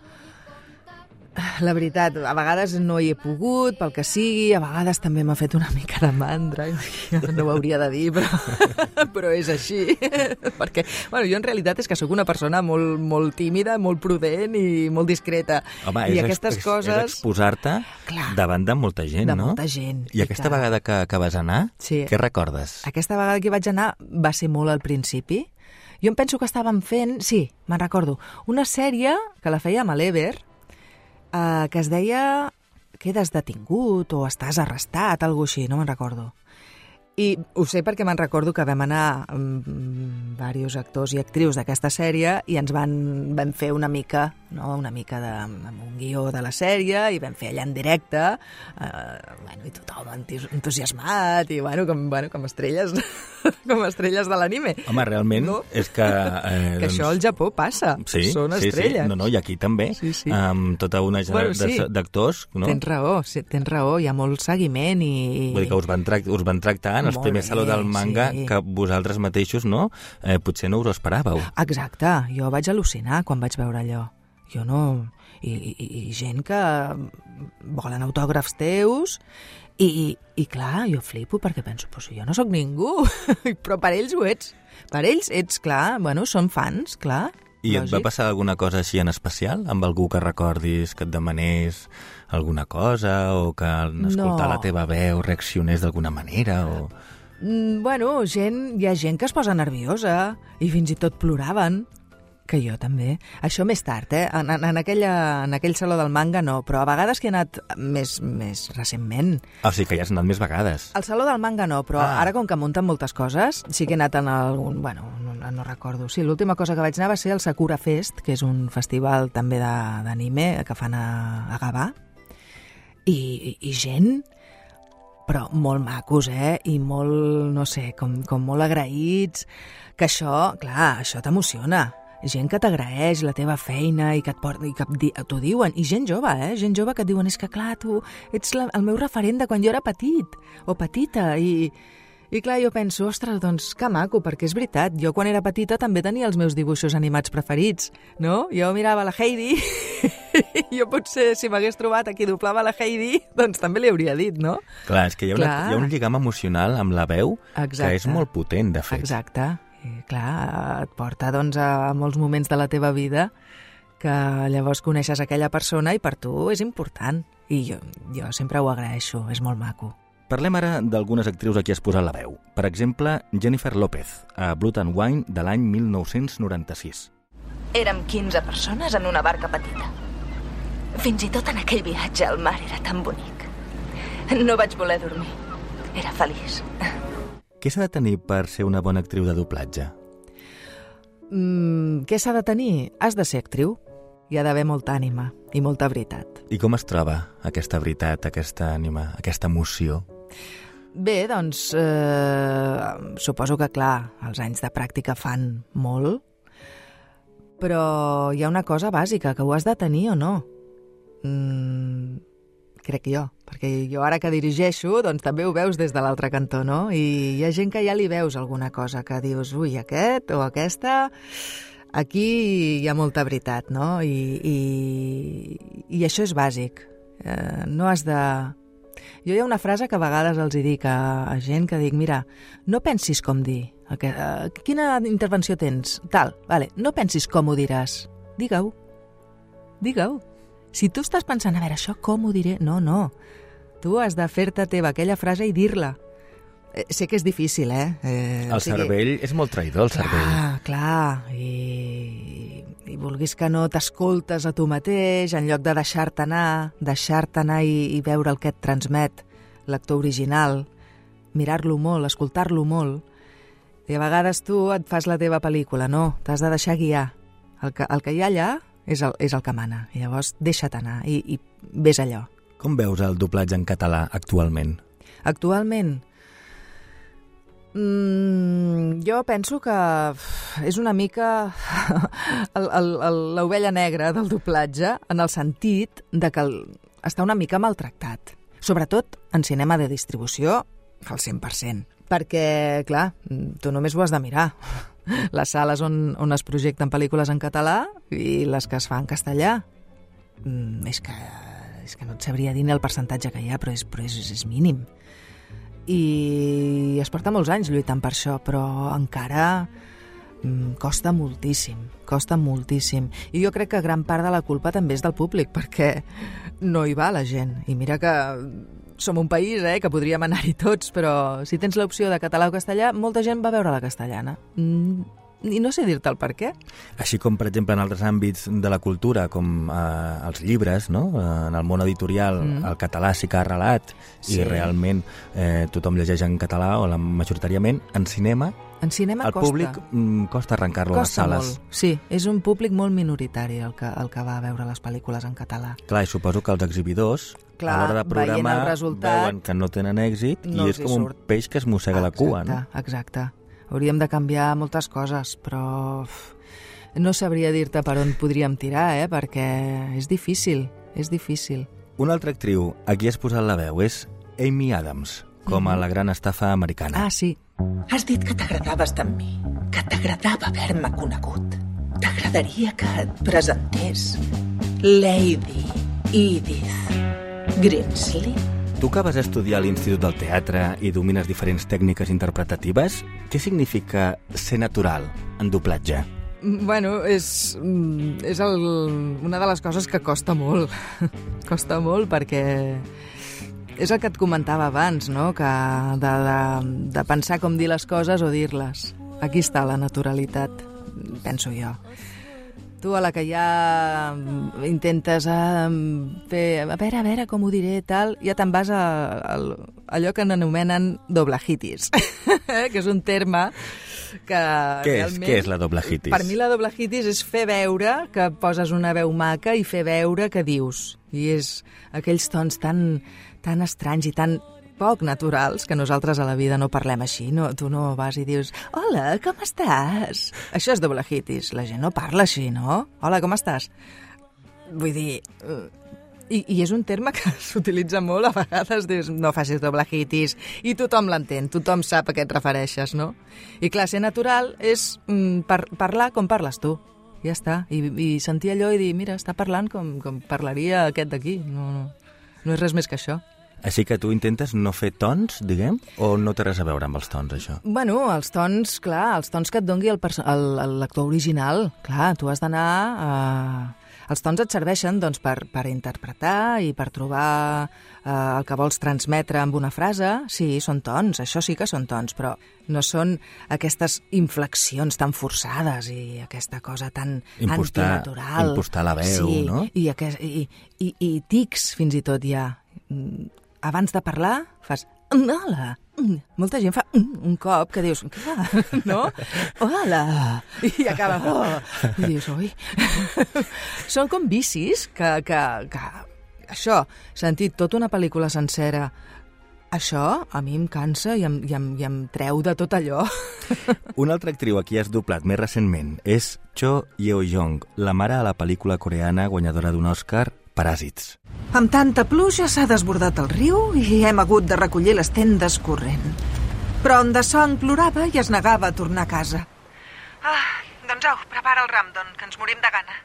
D: la veritat, a vegades no hi he pogut, pel que sigui, a vegades també m'ha fet una mica de mandra, no ho hauria de dir, però és així. Perquè, jo en realitat és que sóc una persona molt tímida, molt prudent i molt discreta.
E: Home,
D: i aquestes coses...
E: és exposar-te davant de molta gent, no?
D: De molta gent.
E: I aquesta vegada que vas anar, què recordes?
D: Aquesta vegada que vaig anar va ser molt al principi. Jo em penso que estàvem fent, sí, me'n recordo, una sèrie que la fèiem a l'Ever, que es deia quedes detingut o estàs arrestat, alguna cosa així, no me'n recordo. I ho sé perquè me'n recordo que vam anar amb diversos actors i actrius d'aquesta sèrie i ens vam fer una mica amb un guió de la sèrie i vam fer allà en directe, i tothom entusiasmat i com estrelles com estrelles de l'anime.
E: Home, realment és que...
D: que això al Japó passa, són estrelles.
E: Sí. No, i aquí també, amb tota una generació d'actors.
D: Tens raó, hi ha molt seguiment i...
E: Vull dir que us van tractar en els primers salons del manga que vosaltres mateixos potser no us ho esperàveu.
D: Exacte, jo vaig al·lucinar quan vaig veure allò. Jo no... I gent que volen autògrafs teus i clar, jo flipo perquè penso, jo no sóc ningú, però per ells ho ets. Per ells ets, clar, són fans, clar.
E: I et va passar alguna cosa així en especial? Amb algú que recordis, que et demanés alguna cosa, o que en escoltar la teva veu reaccionés d'alguna manera, o...
D: Bueno, hi ha gent que es posa nerviosa i fins i tot ploraven, que jo també. Això més tard, en aquell saló del manga no, però a vegades que he anat més recentment.
E: O sigui que ja has anat més vegades.
D: Al saló del manga no, però ara com que munten moltes coses, sí que he anat en algun... Bueno, no recordo. Sí, l'última cosa que vaig anar va ser el Sakura Fest, que és un festival també d'anime que fan a Gavà. I gent... però molt macos, i molt, no sé, com molt agraïts, que això, clar, això t'emociona. Gent que t'agraeix la teva feina i que t'ho diuen. I gent jove, gent jove que et diuen és que, clar, tu ets el meu referent de quan jo era petit o petita. I clar, jo penso, ostres, doncs que maco, perquè és veritat. Jo quan era petita també tenia els meus dibuixos animats preferits, no? Jo mirava la Heidi i jo potser, si m'hagués trobat a qui doblava la Heidi, doncs també li hauria dit, no?
E: Clar, és que hi ha un lligam emocional amb la veu que és molt potent, de fet.
D: Exacte. I, clar, et porta doncs, a molts moments de la teva vida que llavors coneixes aquella persona i per tu és important. I jo sempre ho agraeixo, és molt maco.
E: Parlem ara d'algunes actrius a qui has posat la veu. Per exemple, Jennifer López, a Blood and Wine de l'any 1996.
N: Érem 15 persones en una barca petita. Fins i tot en aquell viatge al mar era tan bonic. No vaig voler dormir. Era feliç.
E: Què s'ha de tenir per ser una bona actriu de doblatge?
D: Què s'ha de tenir? Has de ser actriu. Hi ha d'haver molta ànima i molta veritat.
E: I com es troba aquesta veritat, aquesta ànima, aquesta emoció?
D: Bé, doncs, suposo que, clar, els anys de pràctica fan molt, però hi ha una cosa bàsica, que ho has de tenir o no. Crec jo, perquè jo ara que dirigeixo, doncs també ho veus des de l'altre cantó, no? I hi ha gent que ja li veus alguna cosa, que dius, ui, aquest o aquesta... Aquí hi ha molta veritat, no? I això és bàsic. No has de... Jo hi ha una frase que a vegades els hi dic a gent que dic, mira, no pensis com dir. Quina intervenció tens? Tal, vale, no pensis com ho diràs. Digue-ho. Digue-ho. Si tu estàs pensant, a veure, això com ho diré? No, no. Tu has de fer-te teva aquella frase i dir-la. Sé que és difícil,
E: El cervell és molt traïdor, el cervell.
D: Clar, i vulguis que no t'escoltes a tu mateix, en lloc de deixar-te anar i veure el que et transmet l'actor original, mirar-lo molt, escoltar-lo molt, i a vegades tu et fas la teva pel·lícula, no, t'has de deixar guiar. El que hi ha allà és el que mana, i llavors deixa't anar i ves allò.
E: Com veus el doblatge en català actualment?
D: Actualment? Jo penso que és una mica l'ovella negra del doblatge, en el sentit de que està una mica maltractat. Sobretot en cinema de distribució, al 100%. Perquè, clar, tu només ho has de mirar. Les sales on es projecten pel·lícules en català i les que es fan en castellà. És que no et sabria dir ni el percentatge que hi ha, però és mínim. I es porta molts anys lluitant per això, però encara costa moltíssim. I jo crec que gran part de la culpa també és del públic, perquè no hi va la gent. I mira que som un país que podríem anar-hi tots, però si tens l'opció de català o castellà, molta gent va veure la castellana. I no sé dir-te el per què.
E: Així com, per exemple, en altres àmbits de la cultura, com els llibres, no? En el món editorial, el català sí que ha arrelat i realment tothom llegeix en català, o majoritàriament, en cinema el públic costa arrencar-lo a les sales.
D: Molt. Sí, és un públic molt minoritari el que va a veure les pel·lícules en català.
E: Clar, i suposo que els exhibidors, a l'hora de programar, veuen que no tenen èxit i és com un peix que es mossega la cua, no?
D: Exacte. Hauríem de canviar moltes coses, però no sabria dir-te per on podríem tirar, perquè és difícil.
E: Una altra actriu a qui has posat la veu és Amy Adams, com a la gran estafa americana.
D: Ah, sí.
O: Has dit que t'agradaves de mi, que t'agradava haver-me conegut. T'agradaria que et presentés Lady Edith Grimsley?
E: Tu que vas estudiar a l'Institut del Teatre i domines diferents tècniques interpretatives, què significa ser natural en doblatge?
D: Bueno, és una de les coses que costa molt. Costa molt perquè és el que et comentava abans, no? Que de pensar com dir les coses o dir-les. Aquí està la naturalitat, penso jo. Tu, a la que ja intentes fer... A veure, com ho diré, tal... Ja te'n vas a allò que n'anomenen doblajitis, que és un terme que realment...
E: Què és la doblajitis?
D: Per mi la doblajitis és fer veure que poses una veu maca i fer veure que dius. I és aquells tons tan estranys i tan poc naturals que nosaltres a la vida no parlem així. No, tu no vas i dius, hola, com estàs? Això és doblajitis. La gent no parla així, no? Hola, com estàs? Vull dir... I és un terme que s'utilitza molt, a vegades dius, no facis doblajitis, i tothom l'entén, tothom sap a què et refereixes, no? I clar, ser natural és parlar com parles tu, ja està, i sentir allò i dir, mira, està parlant com parlaria aquest d'aquí, no és res més que això.
E: Així que tu intentes no fer tons, diguem, o no té res a veure amb els tons, això?
D: Bueno, els tons, clar, els tons que et dongui l'actor original, clar, tu has d'anar... Els tons et serveixen doncs, per interpretar i per trobar el que vols transmetre amb una frase. Sí, són tons, això sí que són tons, però no són aquestes inflexions tan forçades i aquesta cosa tan antinatural.
E: Impostar la veu,
D: sí,
E: no?
D: I tics, fins i tot, ja. Abans de parlar, fas... Hola! Molta gent fa un cop que dius, què fa? No? Hola! I acaba, I dius, oi? Són com vicis que això, sentit tota una pel·lícula sencera, això a mi em cansa i em treu de tot allò.
E: Una altra actriu a qui has doblat més recentment és Cho Yeo-jong, la mare a la pel·lícula coreana guanyadora d'un Òscar, Paràsits.
O: Amb tanta pluja s'ha desbordat el riu i hem hagut de recollir les tendes corrent. Però en de son plorava i es negava a tornar a casa. Doncs au, prepara el ramdon, que ens morim de gana.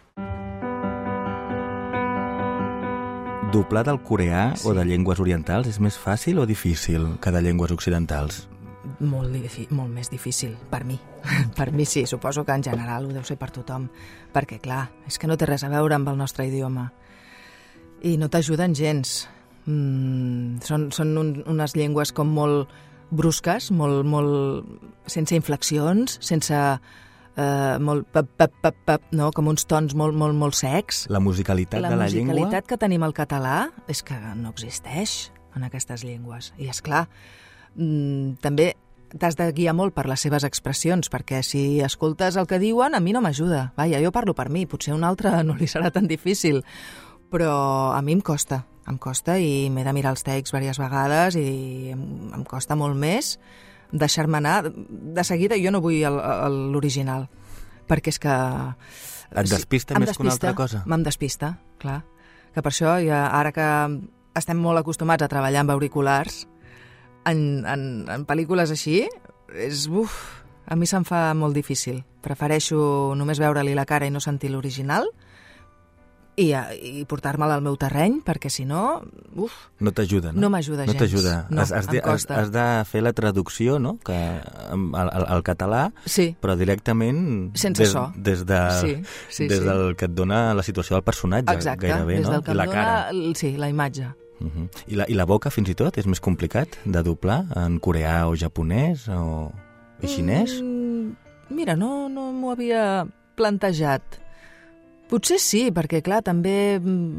E: Doblar del coreà o de llengües orientals és més fàcil o difícil que de llengües occidentals?
D: Molt més difícil, per mi. Per mi sí, suposo que en general ho deu ser per tothom. Perquè, clar, és que no té res a veure amb el nostre idioma. I no t'ajuden gens. Són unes llengües com molt brusques, molt sense inflexions, sense molt pap, no? Com uns tons molt secs.
E: La musicalitat de la llengua...
D: La musicalitat que tenim al català és que no existeix en aquestes llengües. I, esclar, també t'has de guiar molt per les seves expressions, perquè si escoltes el que diuen, a mi no m'ajuda. Vaja, jo parlo per mi, potser a un altre no li serà tan difícil, però a mi em costa i m'he de mirar els texts diverses vegades i em costa molt més deixar-me anar. De seguida jo no vull l'original, perquè és que...
E: Et despista més que una altra cosa?
D: Me'm despista, clar. Que per això, ara que estem molt acostumats a treballar amb auriculars, en pel·lícules així, a mi se'm fa molt difícil. Prefereixo només veure-li la cara i no sentir l'original, i portar-me'l al meu terreny, perquè si no...
E: No t'ajuda, no?
D: No m'ajuda gens.
E: No t'ajuda.
D: No, em costa.
E: Has de fer la traducció, no? Al català,
D: sí.
E: Però directament...
D: Sense so.
E: Des del que et dona la situació del personatge.
D: Exacte,
E: gairebé,
D: des
E: no?
D: del que
E: I la cara.
D: Sí, la imatge.
E: I la boca, fins i tot, és més complicat de doblar en coreà o japonès o xinès?
D: Mira, no m'ho havia plantejat. Potser sí, perquè, clar, també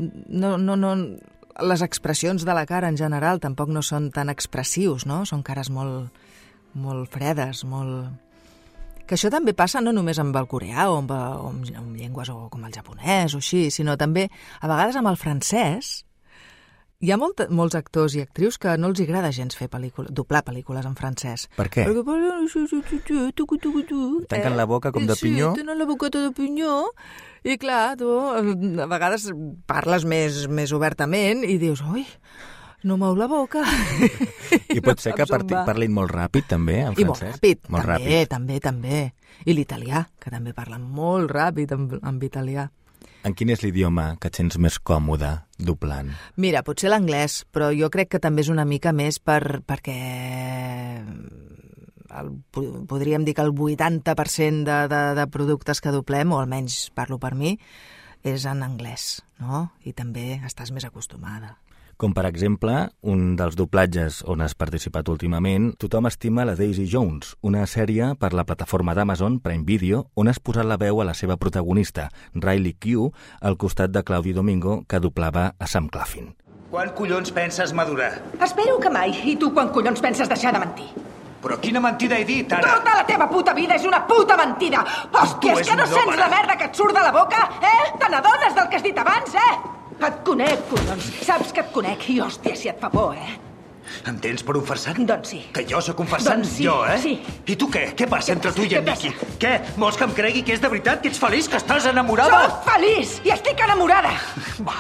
D: les expressions de la cara en general tampoc no són tan expressius, no? Són cares molt fredes, molt... Que això també passa no només amb el coreà o amb llengües com el japonès o així, sinó també, a vegades, amb el francès. Hi ha molts actors i actrius que no els agrada gens doblar pel·lícules en francès.
E: Per què? Tanquen la boca com de pinyó?
D: Sí, tenen la boqueta de pinyó i, clar, tu a vegades parles més obertament i dius, oi, no mou la boca.
E: I pot ser que parlin molt ràpid, també, en francès?
D: I molt ràpid, també. I l'italià, que també parlen molt ràpid amb italià.
E: En quin és l'idioma que et sents més còmode doblant?
D: Mira, potser l'anglès, però jo crec que també és una mica més perquè podríem dir que el 80% de productes que doblem, o almenys parlo per mi, és en anglès, no? I també estàs més acostumada.
E: Com, per exemple, un dels doblatges on has participat últimament, tothom estima la Daisy Jones, una sèrie per la plataforma d'Amazon Prime Video on has posat la veu a la seva protagonista, Riley Q, al costat de Claudi Domingo, que doblava a Sam Claflin.
P: Quan collons penses madurar?
Q: Espero que mai. I tu quan collons penses deixar de mentir?
P: Però quina mentida he dit, ara?
Q: Tota la teva puta vida és una puta mentida! Hòstia, és que no sents la merda que et surt de la boca? Te n'adones del que has dit abans, Et conec, collons. Saps que et conec i, hòstia, si et fa por,
P: Em tens per un farsant?
Q: Doncs sí.
P: Que jo sóc un farsant?
Q: Doncs sí,
P: jo,
Q: sí.
P: I tu què? Què passa entre tu i en Nicky? Què? Vols que em cregui que és de veritat? Que ets feliç? Que estàs enamorada?
Q: Soc feliç i estic enamorada!
P: Va.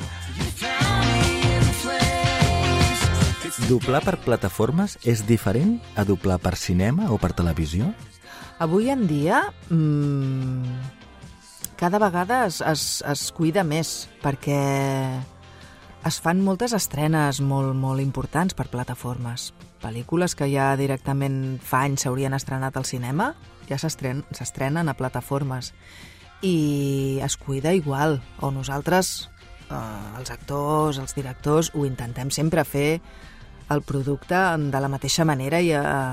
E: Doblar per plataformes és diferent a doblar per cinema o per televisió?
D: Avui en dia, cada vegada es cuida més, perquè es fan moltes estrenes molt importants per plataformes. Pel·lícules que ja directament fa anys s'haurien estrenat al cinema, ja s'estrenen a plataformes. I es cuida igual, o nosaltres, els actors, els directors, ho intentem sempre fer el producte de la mateixa manera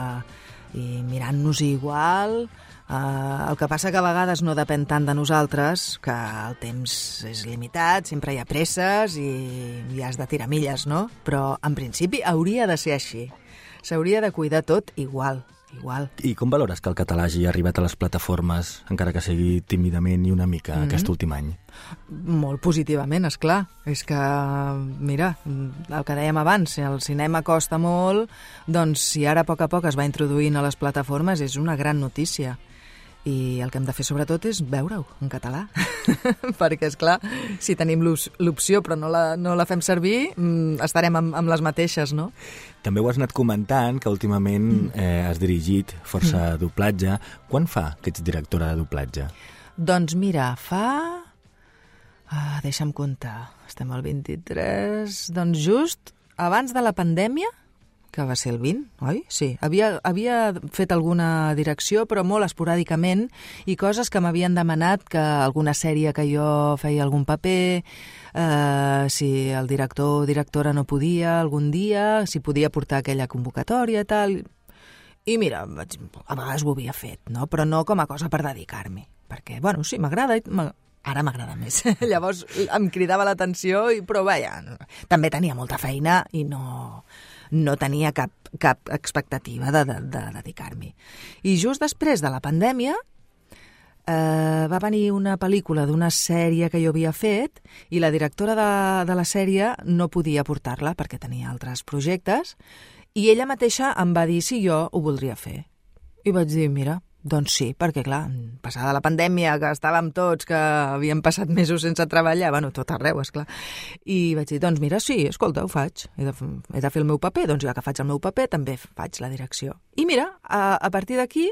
D: i mirant-nos igual. El que passa que a vegades no depèn tant de nosaltres, que el temps és limitat, sempre hi ha presses i has de tirar milles, no? Però en principi hauria de ser així. S'hauria de cuidar tot igual.
E: I com valores que el català hagi arribat a les plataformes, encara que sigui tímidament i una mica aquest últim any?
D: Molt positivament, esclar. És que, mira, el que dèiem abans, si el cinema costa molt, doncs si ara a poc es va introduint a les plataformes és una gran notícia. I el que hem de fer sobretot és veure-ho en català. Perquè, esclar, si tenim l'opció però no la fem servir, estarem amb les mateixes, no?
E: També ho has anat comentant, que últimament has dirigit força doblatge. Quan fa que ets directora de doblatge?
D: Doncs mira, fa... deixa'm comptar. Estem al 23... Doncs just abans de la pandèmia, que va ser el 20, oi? Sí. Havia fet alguna direcció, però molt esporàdicament, i coses que m'havien demanat, que alguna sèrie que jo feia algun paper, si el director o directora no podia algun dia, si podia portar aquella convocatòria i tal. I mira, a vegades ho havia fet, no? Però no com a cosa per dedicar-m'hi. Perquè, bueno, sí, m'agrada, ara m'agrada més. Llavors em cridava l'atenció, però vaja, també tenia molta feina i no tenia cap expectativa de dedicar-m'hi. I just després de la pandèmia va venir una pel·lícula d'una sèrie que jo havia fet i la directora de la sèrie no podia portar-la perquè tenia altres projectes i ella mateixa em va dir si jo ho voldria fer. I vaig dir, mira, doncs sí, perquè clar, passada la pandèmia, que estàvem tots, que havíem passat mesos sense treballar, bueno, tot arreu, esclar. I vaig dir, doncs mira, sí, escolta, ho faig. He de fer el meu paper, doncs ja que faig el meu paper, també faig la direcció. I mira, a partir d'aquí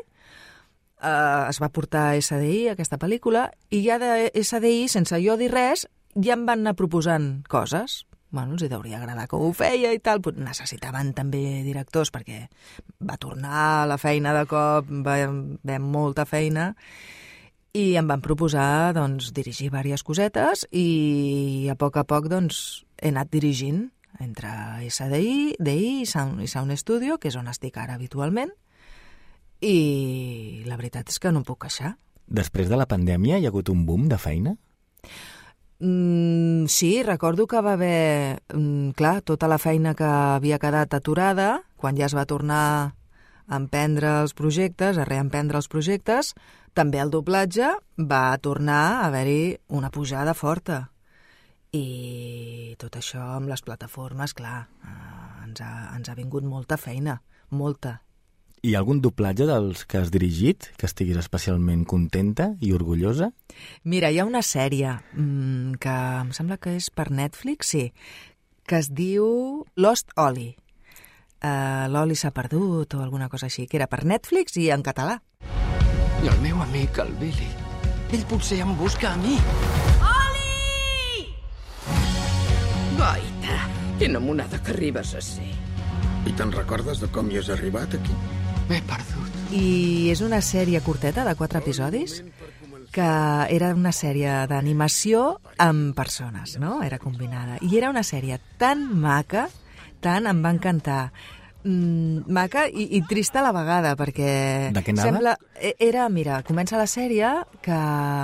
D: es va portar a SDI, aquesta pel·lícula, i ja de SDI, sense jo dir res, ja em van anar proposant coses. Bueno, els deuria agradar com ho feia i tal. Necessitaven també directors perquè va tornar la feina de cop, va haver molta feina i em van proposar doncs, dirigir diverses cosetes i a poc doncs, he anat dirigint entre SDI, DI i Sound Studio, que és on estic ara habitualment, i la veritat és que no em puc queixar.
E: Després de la pandèmia hi ha hagut un boom de feina?
D: Sí, recordo que va haver, clar, tota la feina que havia quedat aturada, quan ja es va tornar a emprendre els projectes, a reemprendre els projectes, també el doblatge va tornar a haver-hi una pujada forta. I tot això amb les plataformes, clar, ens ha vingut molta feina, molta.
E: Hi ha algun doblatge dels que has dirigit que estiguis especialment contenta i orgullosa?
D: Mira, hi ha una sèrie que em sembla que és per Netflix, sí, que es diu Lost Oli. L'Oli s'ha perdut o alguna cosa així, que era per Netflix i en català.
R: I el meu amic, el Billy, ell potser em busca a mi.
G: Oli!
R: Guaita, quina monada que arribes a ser.
S: I te'n recordes de com hi has arribat aquí?
R: M'he perdut.
D: I és una sèrie curteta de 4 episodis que era una sèrie d'animació amb persones, no? Era combinada. I era una sèrie tan maca, tant em va encantar. Maca i trista a la vegada, perquè...
E: De què anava?
D: Mira, comença la sèrie que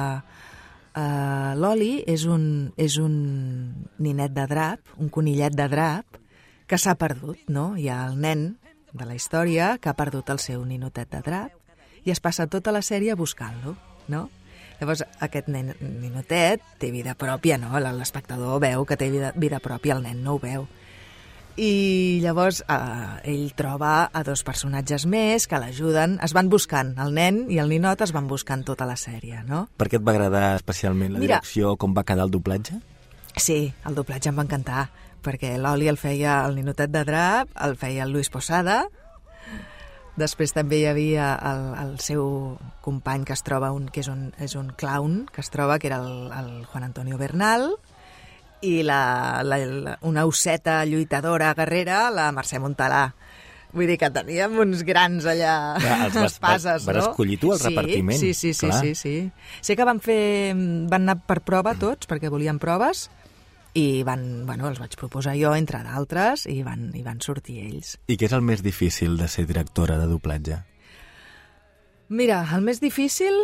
D: l'Oli és un ninet de drap, un conillet de drap, que s'ha perdut, no? Hi ha el nen de la història que ha perdut el seu ninotet de drap i es passa tota la sèrie buscant-lo, no? Llavors, aquest ninotet té vida pròpia, no? L'espectador veu que té vida pròpia, el nen no ho veu. I llavors ell troba a 2 personatges més que l'ajuden, es van buscant, el nen i el ninot es van buscant tota la sèrie, no?
E: Per què et va agradar especialment la direcció, com va quedar el doblatge?
D: Sí, el doblatge em va encantar, perquè l'Oli el feia el ninotet de drap, el feia el Luis Posada, després també hi havia el seu company que es troba, que és un clown, que es troba, que era el Juan Antonio Bernal, i una osseta lluitadora guerrera, la Mercè Montalà. Vull dir que teníem uns grans allà espases, no?
E: Vas escollir tu el repartiment?
D: Sí. Sé que van anar per prova tots, perquè volien proves, i els vaig proposar jo, entre d'altres, i van sortir ells.
E: I què és el més difícil de ser directora de doblatge?
D: Mira, el més difícil...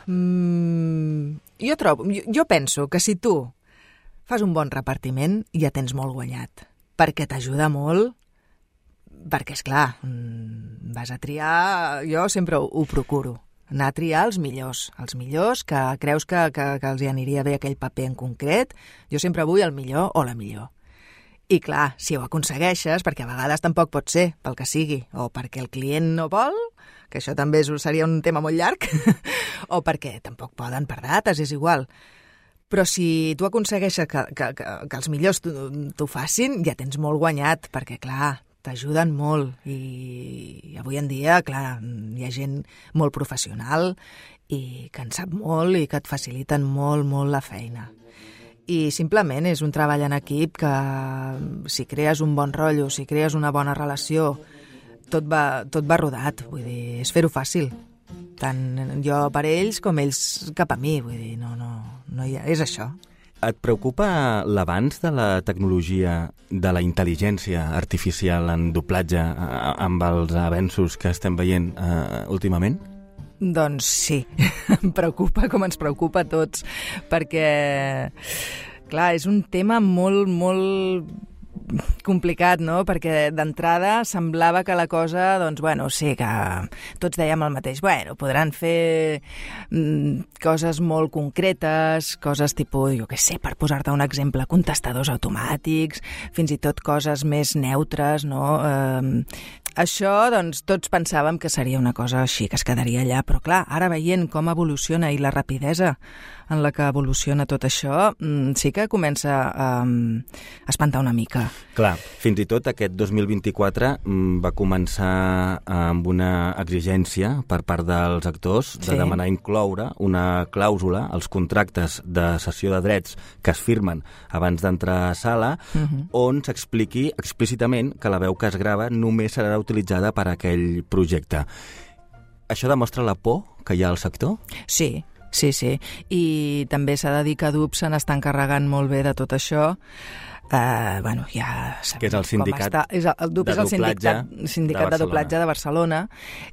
D: Jo penso que si tu fas un bon repartiment, ja tens molt guanyat, perquè t'ajuda molt, perquè, esclar, vas a triar... Jo sempre ho procuro, anar a triar els millors que creus que els hi aniria bé aquell paper en concret. Jo sempre vull el millor o la millor. I, clar, si ho aconsegueixes, perquè a vegades tampoc pot ser, pel que sigui, o perquè el client no vol, que això també seria un tema molt llarg, o perquè tampoc poden per dates, és igual. Però si tu aconsegueixes que els millors t'ho facin, ja tens molt guanyat, perquè, clar, t'ajuden molt. I avui en dia, clar, hi ha gent molt professional i que en sap molt i que et faciliten molt, molt la feina. I simplement és un treball en equip que si crees un bon rotllo, si crees una bona relació, tot va rodat. Vull dir, és fer-ho fàcil. Tant jo per ells com ells cap a mi, vull dir, no hi ha, és això.
E: Et preocupa l'avanç de la tecnologia, de la intel·ligència artificial en doblatge amb els avenços que estem veient últimament?
D: Doncs sí, em preocupa com ens preocupa a tots, perquè, clar, és un tema molt, molt complicat, no? Perquè d'entrada semblava que la cosa, doncs, sí, que tots dèiem el mateix. Podran fer coses molt concretes, coses tipus, jo què sé, per posar-te un exemple, contestadors automàtics, fins i tot coses més neutres, no? Això, doncs, tots pensàvem que seria una cosa així, que es quedaria allà, però clar, ara veient com evoluciona i la rapidesa en la que evoluciona tot això, sí que comença a espantar una mica.
E: Clar, fins i tot aquest 2024 va començar amb una exigència per part dels actors de demanar incloure una clàusula als contractes de cessió de drets que es firmen abans d'entrar a sala, on s'expliqui explícitament que la veu que es grava només serà utilitzada per a aquell projecte. Això demostra la por que hi ha al sector?
D: Sí. I també s'ha de dir que DUB se n'està encarregant molt bé de tot això. Ja sabem
E: que és el sindicat
D: el DUB és el sindicat de doblatge de Barcelona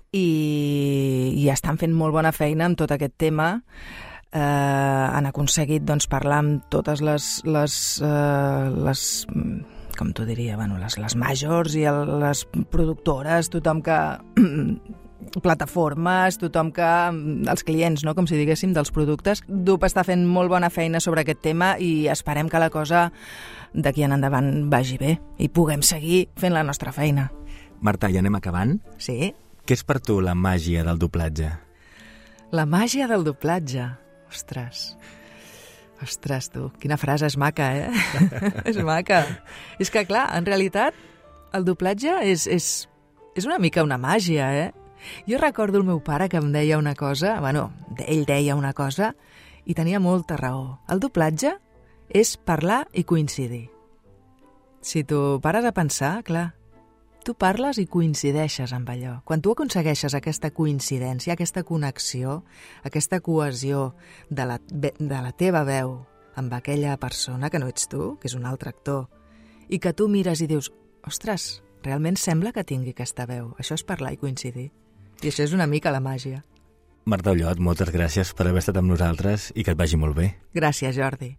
D: i estan fent molt bona feina amb tot aquest tema. Han aconseguit parlar amb totes les com t'ho diria, les majors i les productores, tothom que... plataformes, tothom que... els clients, no?, com si diguéssim, dels productes. DUB està fent molt bona feina sobre aquest tema i esperem que la cosa d'aquí en endavant vagi bé i puguem seguir fent la nostra feina.
E: Marta, ja anem acabant?
D: Sí.
E: Què és per tu la màgia del doblatge?
D: La màgia del doblatge? Ostres, tu, quina frase és maca, eh? És maca. És que, clar, en realitat, el doblatge és una mica una màgia, eh? Jo recordo el meu pare que em deia una cosa, ell deia una cosa i tenia molta raó. El doblatge és parlar i coincidir. Si tu pares a pensar, clar, tu parles i coincideixes amb allò. Quan tu aconsegueixes aquesta coincidència, aquesta connexió, aquesta cohesió de la teva veu amb aquella persona que no ets tu, que és un altre actor, i que tu mires i dius, ostres, realment sembla que tingui aquesta veu. Això és parlar i coincidir. I això és una mica la màgia.
E: Marta Ullot, moltes gràcies per haver estat amb nosaltres i que et vagi molt bé.
D: Gràcies, Jordi.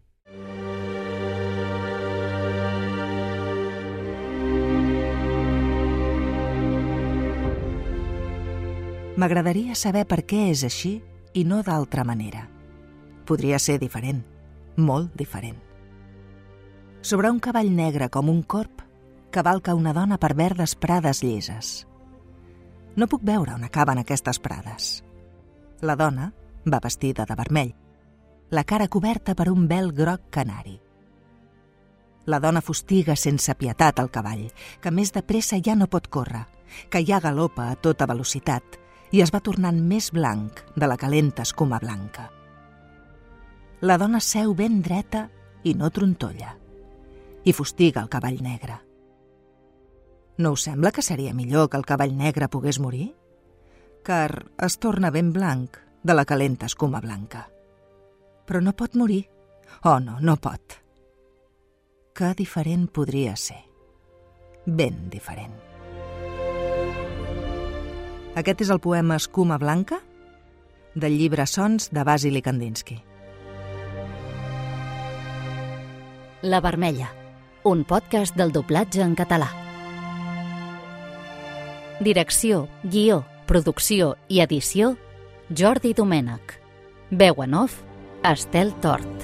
D: M'agradaria saber per què és així i no d'altra manera. Podria ser diferent, molt diferent. Sobre un cavall negre com un corb, cavalca una dona per verdes prades llises. No puc veure on acaben aquestes prades. La dona va vestida de vermell, la cara coberta per un vel groc canari. La dona fustiga sense pietat el cavall, que més de pressa ja no pot córrer, que ja galopa a tota velocitat i es va tornant més blanc de la calenta escuma blanca. La dona seu ben dreta i no trontolla, i fustiga el cavall negre. No us sembla que seria millor que el cavall negre pogués morir? Car es torna ben blanc de la calenta escuma blanca. Però no pot morir. Oh, no, no pot. Que diferent podria ser. Ben diferent. Aquest és el poema Escuma Blanca, del llibre Sons de Vasily Kandinsky.
C: La Vermella, un podcast del doblatge en català. Direcció, guió, producció i edició, Jordi Domènech. Veu en off, Estel Tort.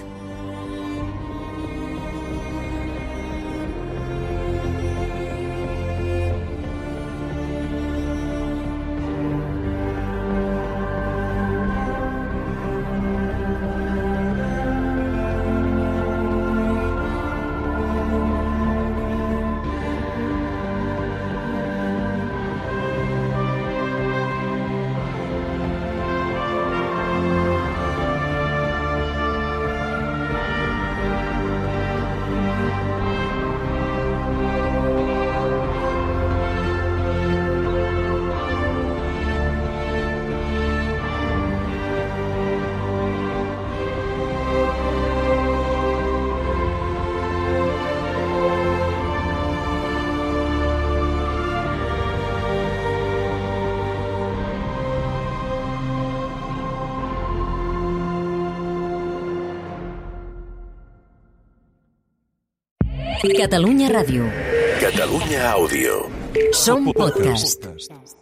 C: Catalunya Ràdio.
H: Catalunya Àudio.
C: Som podcast.